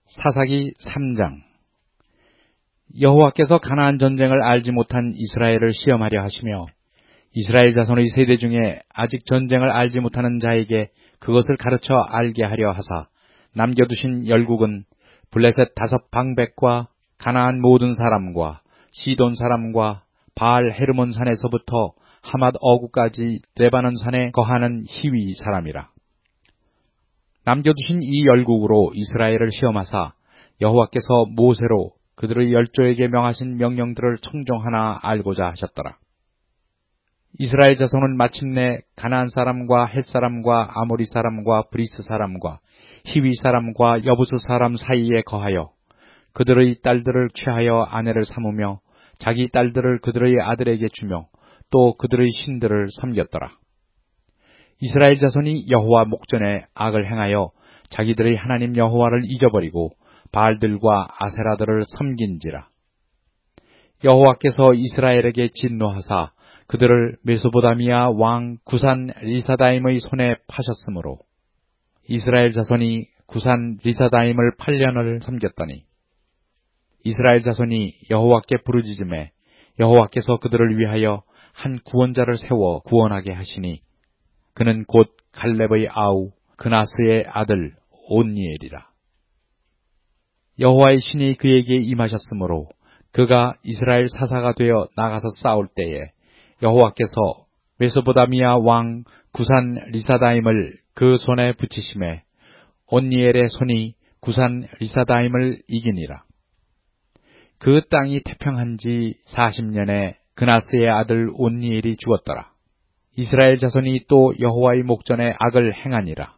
사사기 3장. 여호와께서 가나안 전쟁을 알지 못한 이스라엘을 시험하려 하시며 이스라엘 자손의 세대 중에 아직 전쟁을 알지 못하는 자에게 그것을 가르쳐 알게 하려 하사 남겨두신 열국은 블레셋 5 방백과 가나안 모든 사람과 시돈 사람과 바알 헤르몬 산에서부터 하맛 어구까지 레바논 산에 거하는 히위 사람이라. 남겨두신 이 열국으로 이스라엘을 시험하사 여호와께서 모세로 그들의 열조에게 명하신 명령들을 청종하나 알고자 하셨더라. 이스라엘 자손은 마침내 가나안 사람과 헷 사람과 아모리 사람과 브리스 사람과 히위 사람과 여부스 사람 사이에 거하여 그들의 딸들을 취하여 아내를 삼으며 자기 딸들을 그들의 아들에게 주며 또 그들의 신들을 섬겼더라. 이스라엘 자손이 여호와 목전에 악을 행하여 자기들의 하나님 여호와를 잊어버리고 바알들과 아세라들을 섬긴지라. 여호와께서 이스라엘에게 진노하사 그들을 메소보다미아 왕 구산 리사다임의 손에 파셨으므로 이스라엘 자손이 구산 리사다임을 8년을 섬겼더니 이스라엘 자손이 여호와께 부르짖음에 여호와께서 그들을 위하여 한 구원자를 세워 구원하게 하시니 그는 곧 갈렙의 아우 그나스의 아들 온니엘이라. 여호와의 신이 그에게 임하셨으므로 그가 이스라엘 사사가 되어 나가서 싸울 때에 여호와께서 메소보다미아 왕 구산 리사다임을 그 손에 붙이심에 온니엘의 손이 구산 리사다임을 이기니라. 그 땅이 태평한 지 40년에 그나스의 아들 온니엘이 죽었더라. 이스라엘 자손이 또 여호와의 목전에 악을 행하니라.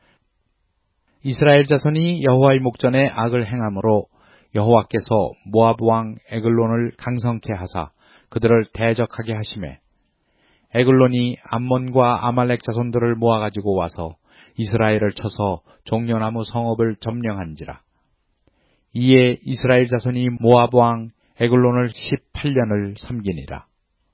이스라엘 자손이 여호와의 목전에 악을 행함으로 여호와께서 모압 왕 에글론을 강성케 하사 그들을 대적하게 하시매 에글론이 암몬과 아말렉 자손들을 모아가지고 와서 이스라엘을 쳐서 종려나무 성읍을 점령한지라. 이에 이스라엘 자손이 모압 왕 에글론을 18년을 섬기니라.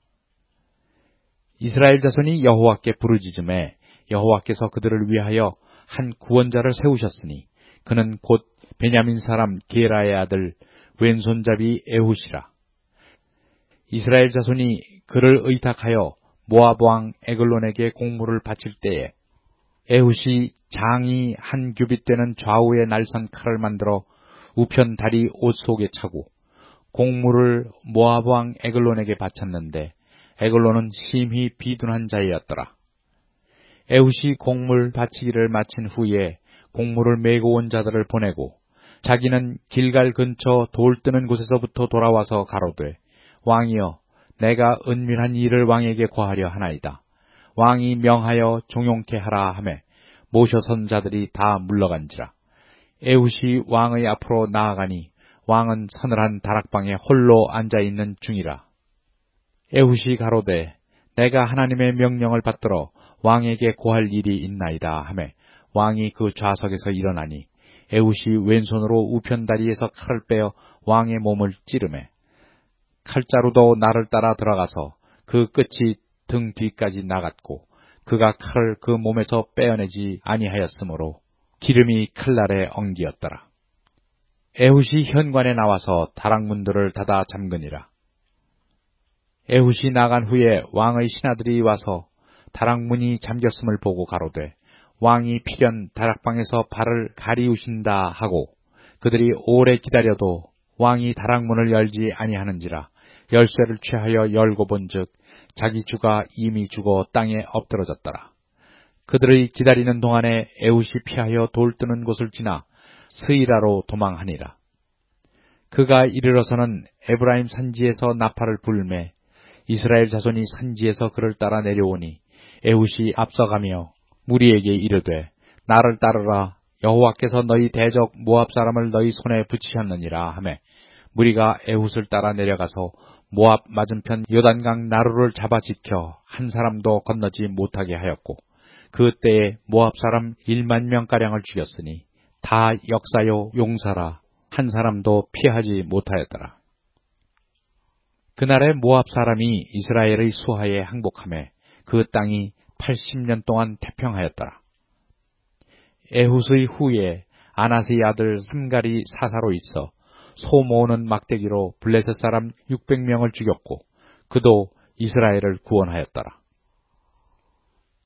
이스라엘 자손이 여호와께 부르짖음에 여호와께서 그들을 위하여 한 구원자를 세우셨으니 그는 곧 베냐민 사람 게라의 아들 왼손잡이 에훗이라. 이스라엘 자손이 그를 의탁하여 모압 왕 에글론에게 공물을 바칠 때에 에훗이 장이 한 규빗 되는 좌우의 날선 칼을 만들어 우편 다리 옷 속에 차고 공물을 모압 왕 에글론에게 바쳤는데 에글론은 심히 비둔한 자였더라. 에훗이 공물 바치기를 마친 후에 공물을 메고 온 자들을 보내고 자기는 길갈 근처 돌 뜨는 곳에서부터 돌아와서 가로되 왕이여 내가 은밀한 일을 왕에게 고하려 하나이다. 왕이 명하여 종용케 하라 하매 모셔선 자들이 다 물러간지라. 에훗이 왕의 앞으로 나아가니 왕은 서늘한 다락방에 홀로 앉아있는 중이라. 에훗이 가로되 내가 하나님의 명령을 받들어 왕에게 고할 일이 있나이다 하매 왕이 그 좌석에서 일어나니 에훗이 왼손으로 우편다리에서 칼을 빼어 왕의 몸을 찌르매 칼자루도 나를 따라 들어가서 그 끝이 등 뒤까지 나갔고 그가 칼을 그 몸에서 빼어내지 아니하였으므로 기름이 칼날에 엉기었더라. 에훗이 현관에 나와서 다락문들을 닫아 잠그니라. 에훗이 나간 후에 왕의 신하들이 와서 다락문이 잠겼음을 보고 가로되 왕이 필연 다락방에서 발을 가리우신다 하고 그들이 오래 기다려도 왕이 다락문을 열지 아니하는지라 열쇠를 취하여 열고 본즉 자기 주가 이미 죽어 땅에 엎드러졌더라. 그들의 기다리는 동안에 에훗이 피하여 돌 뜨는 곳을 지나 스이라로 도망하니라. 그가 이르러서는 에브라임 산지에서 나팔을 불매 이스라엘 자손이 산지에서 그를 따라 내려오니 에훗이 앞서가며 무리에게 이르되 나를 따르라. 여호와께서 너희 대적 모압 사람을 너희 손에 붙이셨느니라 하매 무리가 에훗을 따라 내려가서 모압 맞은편 요단강 나루를 잡아 지켜 한 사람도 건너지 못하게 하였고 그때에 모압 사람 1만 명가량을 죽였으니 다 역사요 용사라 한 사람도 피하지 못하였더라. 그날에 모압 사람이 이스라엘의 수하에 항복하매 그 땅이 80년 동안 태평하였더라. 에훗의 후에 아나스의 아들 삼갈이 사사로 있어 소 모으는 막대기로 블레셋 사람 600명을 죽였고 그도 이스라엘을 구원하였더라.